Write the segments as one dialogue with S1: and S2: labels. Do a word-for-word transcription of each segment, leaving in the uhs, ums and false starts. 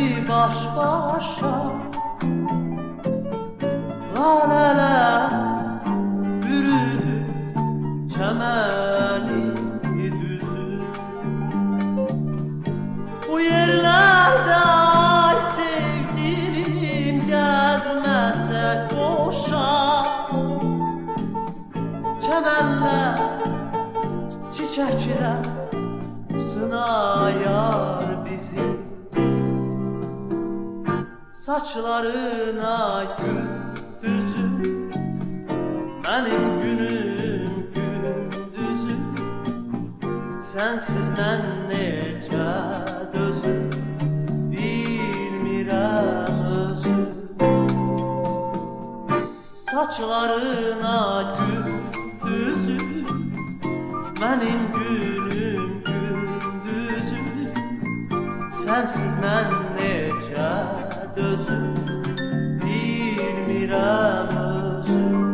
S1: geldi baş başa. Laleler bürüdü çemeni düzü. Bu yerlerde ay sevgilim gezmese koşa. Çemenler, çiçekler sınayar bizi. Saçlarına gündüzü, benim günüm gündüzü. Sensiz ben necə dözüm, bilmirəm özüm. Saçlarına gündüzü, benim günüm gündüzü. Sensiz mən necə dözüm, bilmirəm özüm.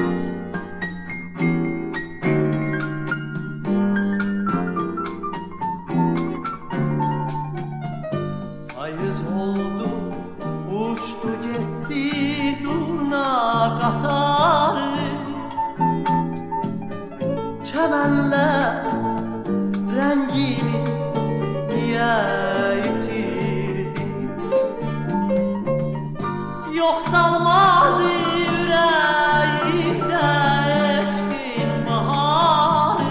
S1: Ayız oldu, uçtu getdi durna qatarı. Çəmənlər rəngini niyə itirdi? Yox salmadı ürəyimdə eşqin baharı.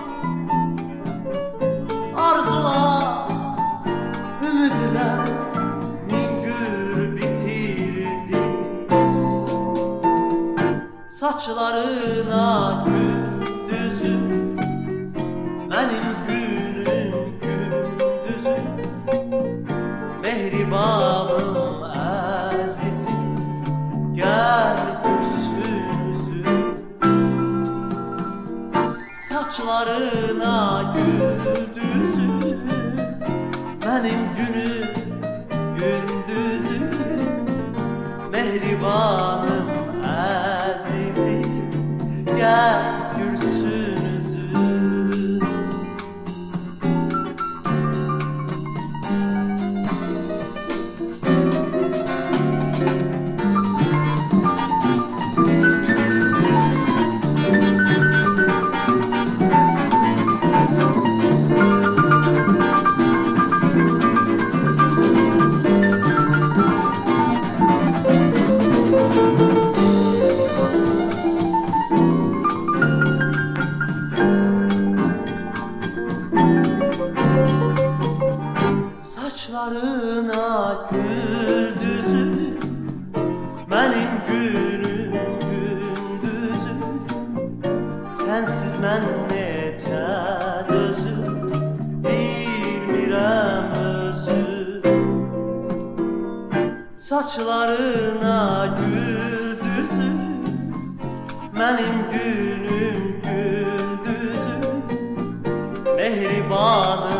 S1: Arzular, ümidlər min gül bitirdi. Saçlarına gündüzü, benim günüm gündüzü. Mehribanım əzizim, gəl gürsünüzü. Saçlarına gündüzü, benim günüm gündüzü. Mehribanım əzizim, gəl gürsünüzü. Saçlarına güldüzü, benim günüm gündüzü. Sensiz mən necə dözüm, bilmirəm özüm. Saçlarına güldüzü, benim günüm gündüzü. Mehribanım